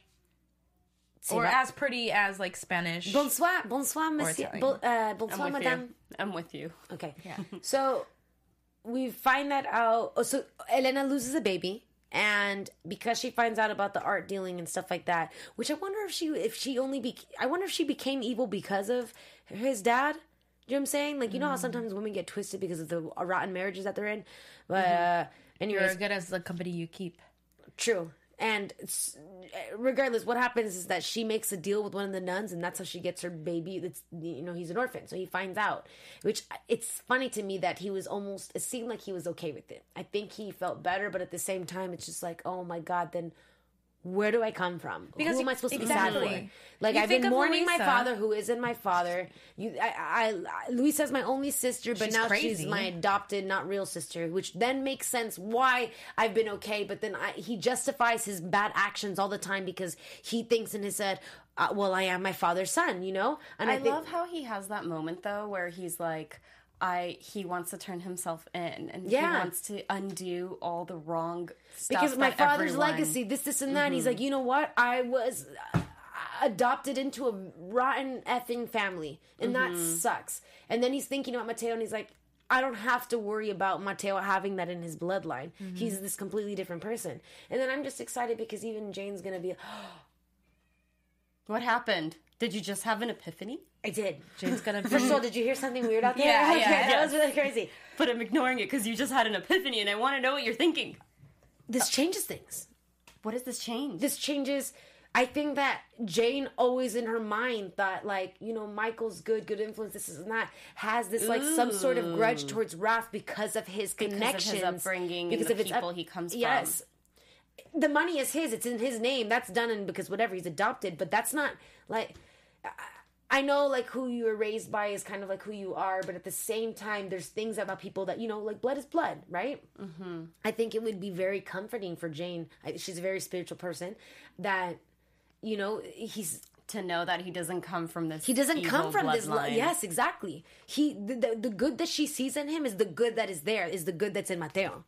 C'est Or vrai. as pretty as like Spanish. Bonsoir, bonsoir, monsieur. Italian. Bon, uh, I'm bonsoir, with madame. you. I'm with you. Okay. Yeah. So we find that out. Oh, so Elena loses a baby, and because she finds out about the art dealing and stuff like that, which I wonder if she if she only be I wonder if she became evil because of his dad. You know what I'm saying? Like, you know how sometimes women get twisted because of the rotten marriages that they're in. But uh, anyways, You're as good as the company you keep. true. And it's, regardless, what happens is that she makes a deal with one of the nuns, and that's how she gets her baby. That's, you know, he's an orphan, so he finds out. Which, it's funny to me that he was almost. It seemed like he was okay with it. I think he felt better, but at the same time, it's just like, oh my god, then where do I come from? Because who am I you- supposed to be sad exactly. for? Like, You I've think been of mourning my Luisa. father, who isn't my father. You, I, I, I Luisa's my only sister, but She's now crazy. she's my adopted, not real sister, which then makes sense why I've been okay. But then I, he justifies his bad actions all the time because he thinks in his head, uh, well, I am my father's son, you know? And I, I, think, love how he has that moment though where he's like, I he wants to turn himself in and Yeah. he wants to undo all the wrong stuff because my that father's everyone- legacy, this, this, and that. And he's like, you know what? I was uh, adopted into a rotten effing family, and that sucks. And then he's thinking about Mateo, and he's like, I don't have to worry about Mateo having that in his bloodline. He's this completely different person. And then I'm just excited because even Jane's gonna be. What happened? Did you just have an epiphany? I did. Jane's gonna be. First of all, did you hear something weird out there? Yeah, Okay, yeah, that was really crazy. But I'm ignoring it because you just had an epiphany and I want to know what you're thinking. This changes things. What does this change? This changes. I think that Jane always in her mind thought like, you know, Michael's good, good influence, this and that, has this like some sort of grudge towards Ralph because of his Because of connections, his upbringing and because the of its people up- he comes from. Yes, the money is his. It's in his name. That's done in because whatever he's adopted, but that's not like. I- I know like who you were raised by is kind of like who you are, but at the same time, there's things about people that, you know, like blood is blood, right? Mm-hmm. I think it would be very comforting for Jane. I, she's a very spiritual person that, you know, he's to know that he doesn't come from this. he doesn't come evil from this. Lo- bloodline. yes, exactly. He the, the the good that she sees in him is the good that is there. Is the good that's in Mateo.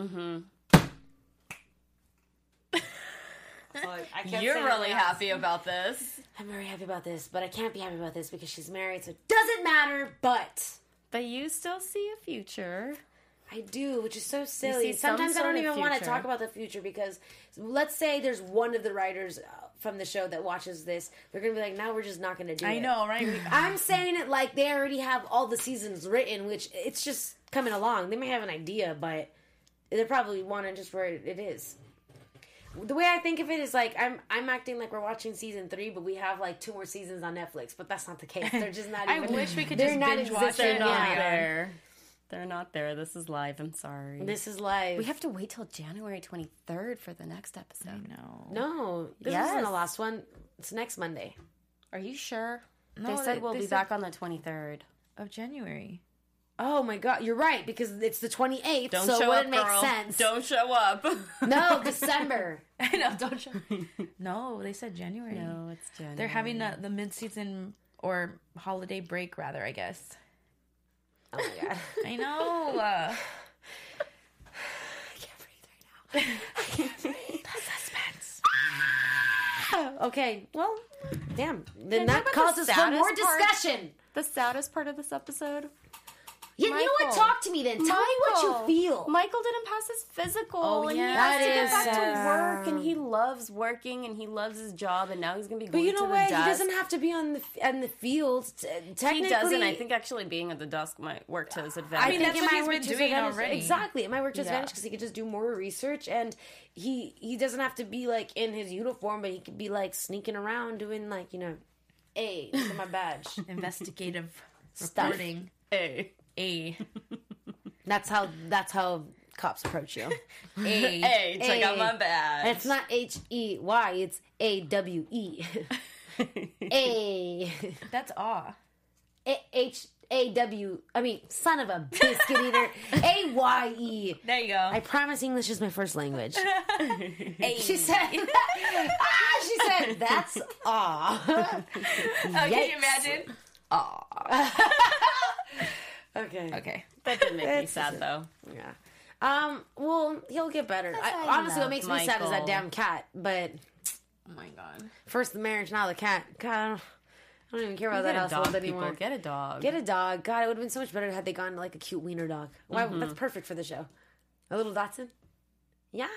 I can't You're say really anything else. happy about this. I'm very happy about this, but I can't be happy about this because she's married, so it doesn't matter. But But you still see a future. I do, which is so silly. see some Sometimes I sort don't of even want to future. talk about the future because let's say there's one of the writers uh, from the show that watches this. They're going to be like, now we're just not going to do it. I know, right? We- I'm saying it like they already have all the seasons written, which it's just coming along. They may have an idea, but they probably want it just where it is. The way I think of it is like I'm I'm acting like we're watching season three, but we have like two more seasons on Netflix. But that's not the case. They're just not. I even, wish we could they're just not binge watch existent. it. They're not Yeah. there. They're not there. This is live. I'm sorry. This is live. we have to wait till January twenty-third for the next episode. no. no. This Yes. isn't the last one. It's next Monday. Are you sure? No, they said they- we'll they be said- back on the twenty-third. Of January. Oh my god, you're right because it's the twenty-eighth. Don't so show it up, wouldn't make girl. sense. Don't show up. No, December. I know, don't you? No, they said January. no, it's January. They're having the, the mid-season or holiday break, rather, I guess. Oh my god. I know. Uh, I can't breathe right now. suspense. Okay, well, damn. Then you that know about calls the us for saddest more part? discussion. The saddest part of this episode. Yeah, you know what? Michael. Talk to me then. Tell me what you Michael. feel. Michael didn't pass his physical, Oh, and yeah. he That has to is get back sad. to work, and he loves working, and he loves his job, and now he's gonna be But going you know to the what? He desk. doesn't have to be on the on the field. T- Technically, He doesn't. I think actually being at the desk might work to his advantage. I mean, think that's it what might he's work been to his doing advantage. already. Exactly, it might work to his Yeah. advantage because he could just do more research, and he he doesn't have to be like in his uniform, but he could be like sneaking around doing like you know, hey, look at my badge. Investigative Stuff. reporting. Hey. A. That's how that's how cops approach you. Hey, Hey, check out Hey. my badge. It's not H E Y, it's A W E. A. that's awe. A- H A W, I mean, son of a biscuit eater. A Y E. There you go. I promise English is my first language. Hey. She said, ah, she said, that's aw. Oh, can Yikes. you imagine? Okay. Okay. That didn't make me sad, though. Yeah. Um, well, he'll get better. I, I honestly, what love makes me sad is that Michael. damn cat. But Oh my god. first the marriage, now the cat. God, I don't, I don't even care about Get that a household dog, anymore. people. Get a dog. Get a dog. God, it would have been so much better had they gone to like a cute wiener dog. Why? That's perfect for the show. A little Dotson. Yes.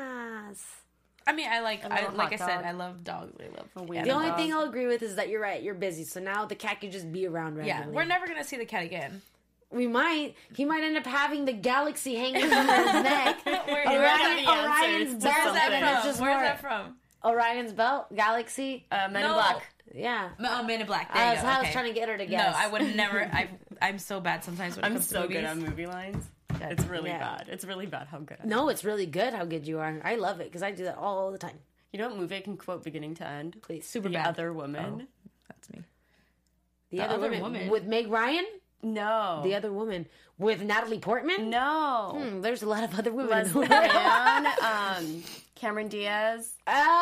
I mean, I like, I little like I hot said, dog. I love dogs. I love. A wiener The only dog. thing I'll agree with is that you're right. You're busy, so now the cat can just be around Yeah, randomly. we're never gonna see the cat again. We might. He might end up having the galaxy hanging from his neck. Where, Orion, where's the answers Orion's to belt. where's something? that and it's from? just Where's more- that from? Orion's belt, galaxy. Uh, Men in No. Black. Yeah. Oh, Men in Black. There I you was, go. I was Okay. trying to get her to No, guess. I would never. I, I'm so bad sometimes when it I'm comes to so movies. good on movie lines. It's really Yeah. bad. It's really bad how good I am. No, it's really good how good you are. I love it because I do that all the time. You know what movie I can quote beginning to end? Please. Super The bad. Other Woman. That's me. The, The other, Other woman. Woman. With Meg Ryan. No. The other woman with Natalie Portman. No. Hmm, there's a lot of other women. in the Leslie world. Mann, um, Cameron Diaz.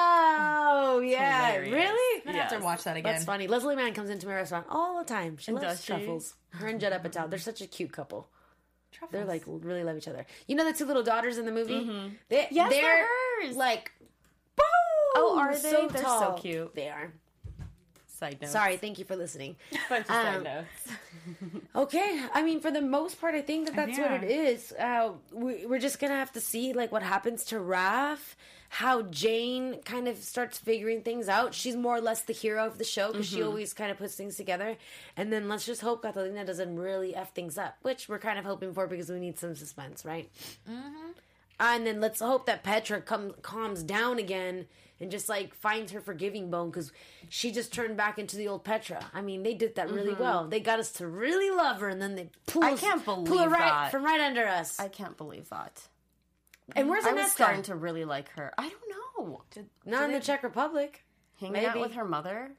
Oh yeah, hilarious. really? I'm gonna have to Yes. watch that again. That's funny. Leslie Mann comes into my restaurant all the time. She loves Does she? truffles. Her and Judd Apatow. They're such a cute couple. Truffles. They're like really love each other. You know the two little daughters in the movie? They, Yes, they're they're hers. like, boom! Oh, are they? So They're so tall. cute. They are. Side note. Sorry, thank you for listening. Bunch of Um, side notes. Okay, I mean, for the most part, I think that that's Yeah. what it is. Uh, we, we're just gonna have to see like what happens to Raph, how Jane kind of starts figuring things out. She's more or less the hero of the show because she always kind of puts things together. And then let's just hope Catalina doesn't really f things up, which we're kind of hoping for because we need some suspense, right? Mm-hmm. And then let's hope that Petra come, calms down again and just like finds her forgiving bone because she just turned back into the old Petra. I mean, they did that really well. They got us to really love her, and then they pull I us- can't pull her believe right that. from right under us. I can't believe that. and where's I was Annette? starting to really like her. I don't know. Not in the Czech Republic. Hanging out Maybe. with her mother,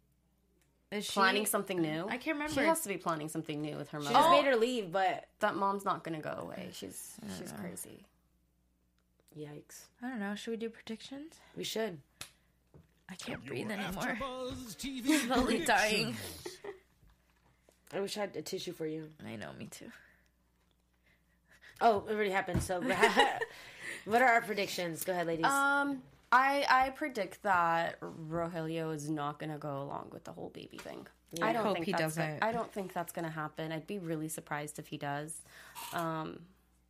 Is she planning something new. I can't remember. She has to be planning something new with her She mother. just made her leave, but That mom's not going to go away. She's she's crazy. yikes. I don't know. Should we do predictions? We should. I can't breathe anymore. AfterBuzz T V Slowly dying. predictions. I wish I had a tissue for you. I know, me too. Oh, it already happened. So, what are our predictions? Go ahead, ladies. Um, I I predict that Rogelio is not going to go along with the whole baby thing. I don't hope think he that's gonna- doesn't. I don't think that's going to happen. I'd be really surprised if he does. Um,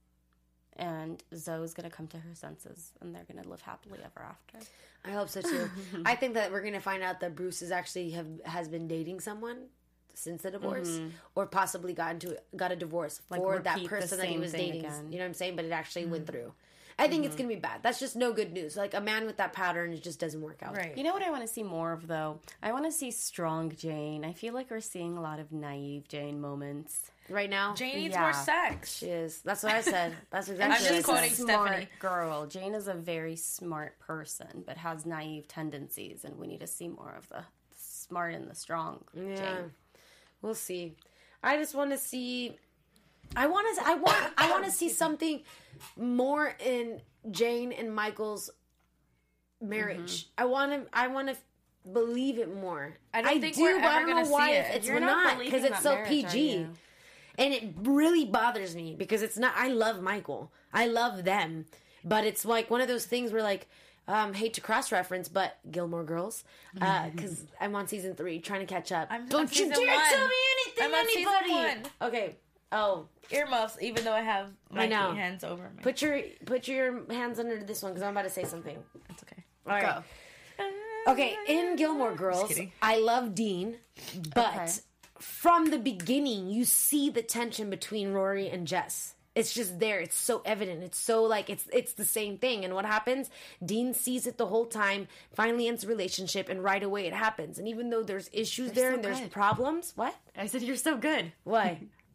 and Zoe's going to come to her senses, and they're going to live happily ever after. I hope so too. I think that we're gonna find out that Bruce is actually have has been dating someone since the divorce, or possibly got into got a divorce Like, for that repeat the person that he same was thing dating. again. You know what I'm saying? But it actually went through. I think it's gonna be bad. That's just no good news. Like a man with that pattern, it just doesn't work out. Right. You know what I want to see more of, though? I want to see strong Jane. I feel like we're seeing a lot of naive Jane moments. Right now, Jane needs Yeah. more sex. she is. That's what I said. That's exactly. I'm what just I She's said. quoting a smart Stephanie. girl. Jane is a very smart person, but has naive tendencies, and we need to see more of the smart and the strong Yeah, Jane. we'll see. I just want to see. I want to. I want. I want to see something more in Jane and Michael's marriage. I want to. I want to believe it more. I don't think do, we're but I ever don't gonna know why see it's, it. it's You're we're not not believing because it's that so marriage, P are G. you? And it really bothers me because it's not. I love Michael. I love them, but it's like one of those things where like. Um, hate to cross reference, but Gilmore Girls, because I'm on season three, trying to catch up. I'm on Don't you season dare one. tell me anything, I'm on season anybody. one. Okay. Oh, Earmuffs, even though I have my know. hands over my. put your put your hands under this one because I'm about to say something. It's okay. All right. Go. Okay. In Gilmore Girls, kidding. I love Dean, but Okay. from the beginning, you see the tension between Rory and Jess. It's just there. It's so evident. It's so like it's it's the same thing. And what happens? Dean sees it the whole time. Finally ends the relationship, and right away it happens. And even though there's issues there so and there's good. problems, what? I said, you're so good. Why?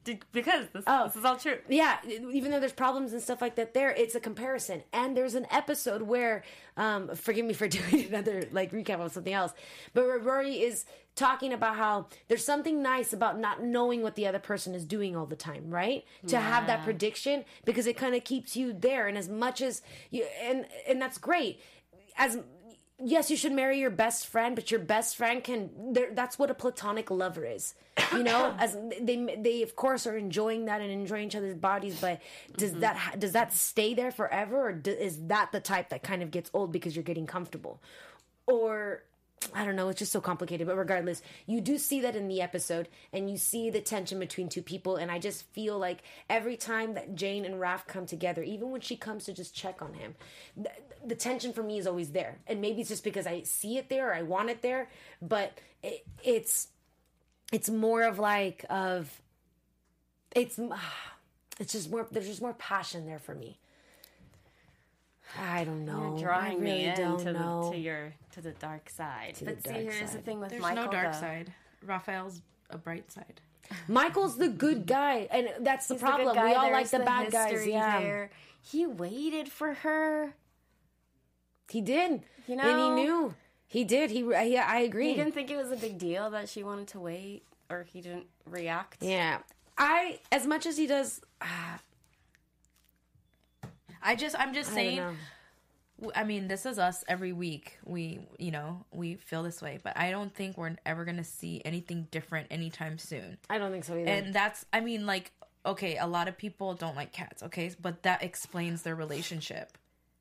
because this, Oh. this is all true. Yeah, even though there's problems and stuff like that there, it's a comparison. And there's an episode where, um, forgive me for doing another like recap of something else, but where Rory is talking about how there's something nice about not knowing what the other person is doing all the time, right? To have that prediction, because it kind of keeps you there. And as much as you, and and that's great. As yes, you should marry your best friend, but your best friend can. That's what a platonic lover is, you know. As they, they of course are enjoying that and enjoying each other's bodies, but does mm-hmm. that does that stay there forever, or do, is that the type that kind of gets old because you're getting comfortable, or I don't know. It's just so complicated. But regardless, you do see that in the episode, and you see the tension between two people. And I just feel like every time that Jane and Raph come together, even when she comes to just check on him, the, the tension for me is always there. And maybe it's just because I see it there or I want it there. But it, it's it's more of like of it's it's just more. There's just more passion there for me. I don't know. You're drawing I really me in don't to, know. the, to your to the dark side. To but the see, dark here's side. the thing with There's Michael. no dark though. side. Raphael's a bright side. Michael's the good guy, and that's the He's the problem. good guy. We all There's like the, the bad guys. history Yeah, there. He waited for her. he did. You and know? he knew. He did. He. Yeah, I agree. He didn't think it was a big deal that she wanted to wait, or he didn't react. Yeah, I. As much as he does, uh, I just, I'm just I saying. don't know. I mean, this is us every week. We, you know, we feel this way, but I don't think we're ever going to see anything different anytime soon. I don't think so either. And that's, I mean, like, okay, a lot of people don't like cats, okay? But that explains their relationship.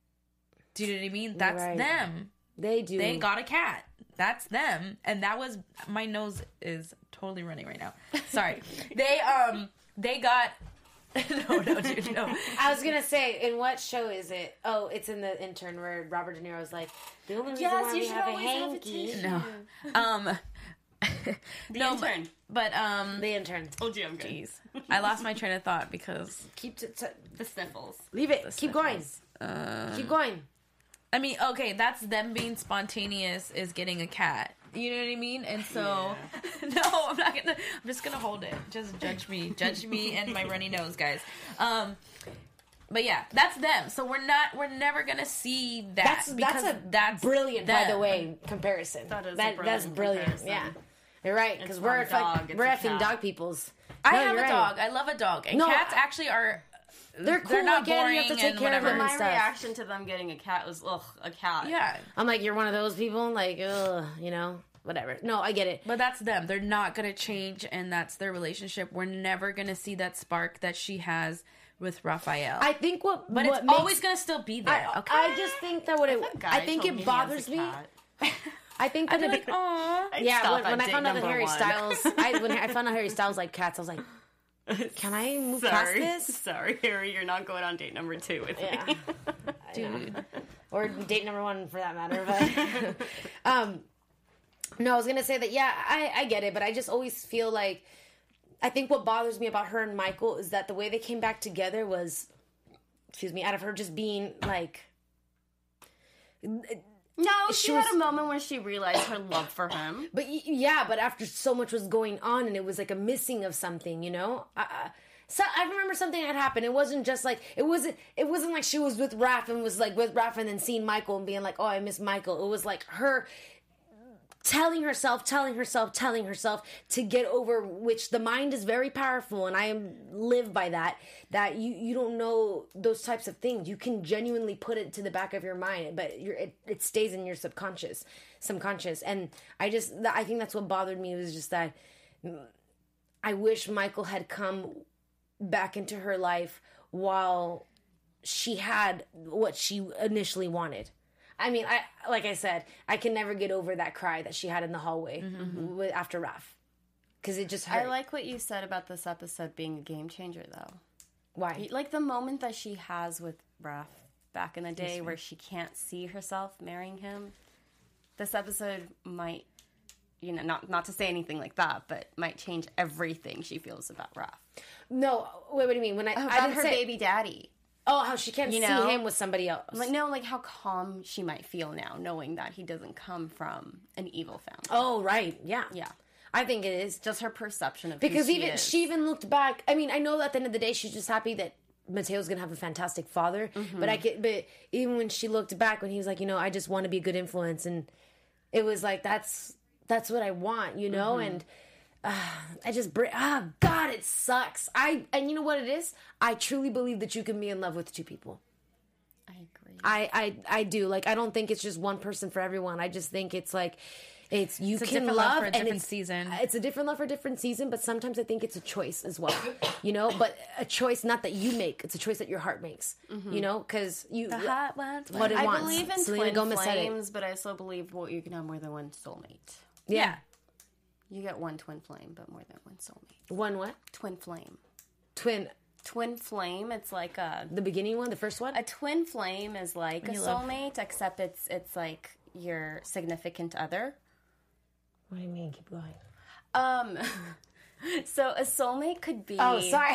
Do you know what I mean? That's right. them. They do. They got a cat. That's them. And that was, my nose is totally running right now. Sorry. they, um, they got... no, no, dude, no. I was gonna say, in what show is it? Oh, it's in The Intern, where Robert De Niro's like, the only reason Yes, why you we should have a always have a hanky. tissue. No. Um... The no, intern. But, but um... The Intern. Told you I'm good. Jeez. I lost my train of thought because... Keep t- t- The sniffles. leave it. Keep going. Uh, Keep going. I mean, okay, that's them being spontaneous is getting a cat. You know what I mean? And so, no, I'm not gonna. I'm just gonna hold it. Just judge me, judge me, and my runny nose, guys. Um, but yeah, that's them. So we're not. We're never gonna see that. That's because that's a that's brilliant, by them. the way, comparison. That is a that, brilliant that's brilliant. comparison. Yeah, you're right, because It's we're not a fuck- dog, it's we're a effing cat. dog peoples. I No, have a you're right. dog. I love a dog, and No, cats I- actually are. They're cool. They're not I get it, boring you have to take and care of whatever. them But and my stuff. reaction to them getting a cat was, ugh, a cat. Yeah, I'm like, you're one of those people, like, ugh, you know, whatever. No, I get it. but that's them. They're not gonna change, and that's their relationship. We're never gonna see that spark that she has with Raphael. I think what, but what it's makes, always gonna still be there. I, okay. I just think that what it. That guy I think told me it he has a bothers me. cat. I think that I'd be it. like, oh. I'd yeah, stop when, at when I date found out that number Harry one. Styles, I when I found out Harry Styles liked cats, I was like, can I move past Sorry. this? Sorry, Harry, you're not going on date number two with Yeah. me. Dude. Or date number one for that matter. But um, no, I was gonna say that. Yeah, I, I get it, but I just always feel like I think what bothers me about her and Michael is that the way they came back together was, excuse me, out of her just being like. No, She she, was- had a moment where she realized her love for him. But y- yeah, but after so much was going on, and it was like a missing of something, you know. I, I, so I remember something had happened. It wasn't just like it wasn't. It wasn't like she was with Raph and was like with Raph and then seeing Michael and being like, "Oh, I miss Michael." It was like her telling herself, telling herself, telling herself to get over. Which the mind is very powerful, and I am live by that. That you you don't know those types of things. You can genuinely put it to the back of your mind, but you're, it it stays in your subconscious, subconscious. And I just I think that's what bothered me was just that I wish Michael had come back into her life while she had what she initially wanted. I mean, I like I said, I can never get over that cry that she had in the hallway with, after Raph, because it just hurt. I like what you said about this episode being a game changer, though. Why? Like the moment that she has with Raph back in the day where she can't see herself marrying him. This episode might, you know, not not to say anything like that, but might change everything she feels about Raph. No, wait. What do you mean? When I, I About didn't her say, baby daddy. Oh, how she can't You see know? him with somebody else. Like, no, like how calm she might feel now, knowing that he doesn't come from an evil family. Oh, right. Yeah. Yeah. I think it is. Just her perception of Because who she even is. she even looked back. I mean, I know at the end of the day, she's just happy that Mateo's gonna have a fantastic father. Mm-hmm. But I get, but even when she looked back, when he was like, you know, I just want to be a good influence, and it was like that's that's what I want, you know, Mm-hmm. and. Uh, I just br- ah God, it sucks. I and you know what it is? I truly believe that you can be in love with two people. I agree. I, I I do. Like, I don't think it's just one person for everyone. I just think it's like it's you It's a can different love love for a and different it's, season. It's a different love for a different season, but sometimes I think it's a choice as well. You know, but a choice not that you make. It's a choice that your heart makes. You know, because you The hot ones. what it I wants. believe in Selena twin Gomez said it. flames, but I still believe well, you can have more than one soulmate. Yeah. You get one twin flame, but more than one soulmate. One what? Twin flame. Twin. Twin flame. It's like a The beginning one, the first one. a twin flame is like a you love- soulmate, except it's it's like your significant other. What do you mean? Keep going. Um, so a soulmate could be. Oh, sorry.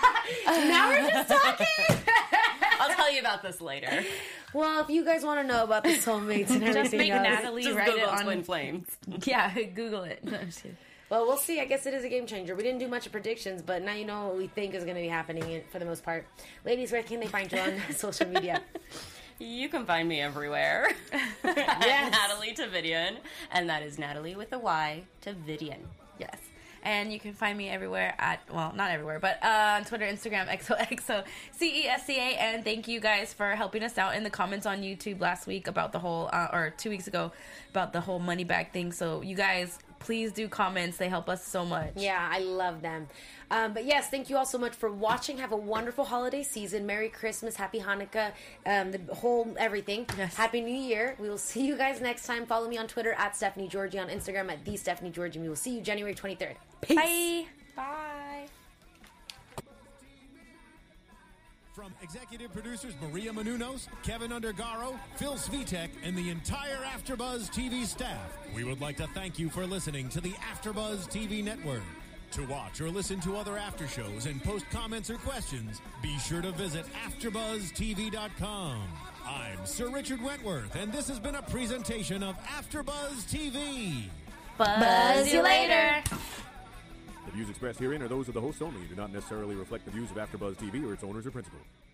Now we're just talking. I'll tell you about this later. Well, if you guys want to know about the soulmates and everything Just make else, Natalie Just write Google it on. twin flames. Yeah, Google it. No, I'm just kidding. well, we'll see. I guess it is a game changer. We didn't do much of predictions, but now you know what we think is going to be happening in- for the most part. Ladies, where can they find you on social media? You can find me everywhere. Yes. Natalie Tavidian, and that is Natalie with a Y, Tavidian. Yes. And you can find me everywhere at, well, not everywhere, but uh, on Twitter, Instagram, X O X O C E S C A. And thank you guys for helping us out in the comments on YouTube last week about the whole, uh, or two weeks ago, about the whole money bag thing. So you guys, please do comments. They help us so much. Yeah, I love them. Um, but yes, thank you all so much for watching. Have a wonderful holiday season. Merry Christmas, Happy Hanukkah, um, the whole everything. Yes. Happy New Year. We will see you guys next time. Follow me on Twitter at Stephanie Georgie, on Instagram at the Stephanie Georgie. And we will see you January twenty-third. Peace. Bye. Bye. From executive producers Maria Menounos, Kevin Undergaro, Phil Svitek, and the entire AfterBuzz T V staff, we would like to thank you for listening to the AfterBuzz T V network. To watch or listen to other after shows and post comments or questions, be sure to visit after buzz T V dot com. I'm Sir Richard Wentworth, and this has been a presentation of AfterBuzz T V. Buzz you later. The views expressed herein are those of the hosts only and do not necessarily reflect the views of AfterBuzz T V or its owners or principals.